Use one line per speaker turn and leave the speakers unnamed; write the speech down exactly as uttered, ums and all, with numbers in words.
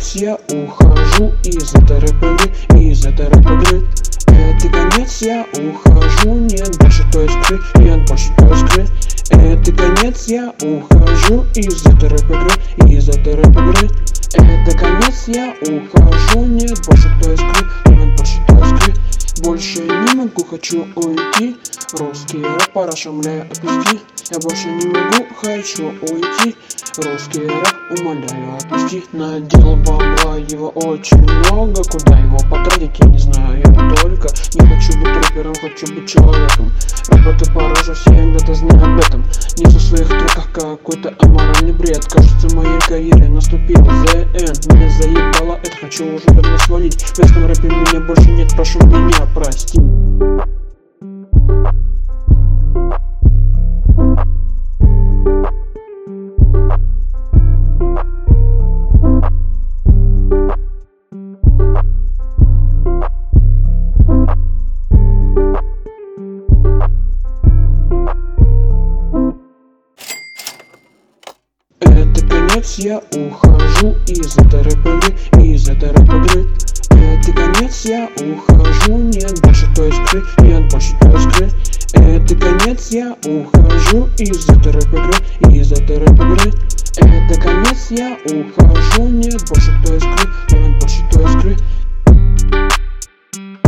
конец, я ухожу из этой рэп-игры, из этой рэп-игры. Это конец, я ухожу, нет больше той искры, нет больше той искры. Это конец, я ухожу из этой рэп-игры, из этой рэп-игры. Это конец, я ухожу, нет больше той искры, нет больше той искры. Больше не могу, хочу уйти. Русский рэп пора шамля отпусти. Я больше не могу, хочу уйти. Русский рэп умоляю отпусти. Надел бабла, его очень много. Куда его потратить, я не знаю только. Не хочу быть рэпером, хочу быть человеком. Рэп это пороже, все когда-то знают об этом. Несу в своих треках какой-то аморальный бред. Кажется, в моей карьере наступил the end. Меня заебало, это хочу уже давно свалить. В этом рэпе меня больше нет, прошу меня прости. Это конец, я ухожу из этой рэп-игры, из этой рэп-игры. Это конец, я ухожу, нет больше той искры, нет больше той искры. Это конец, я ухожу из этой рэп-игры, из этой рэп-игры. Это конец, я ухожу, нет больше той искры, нет больше той искры.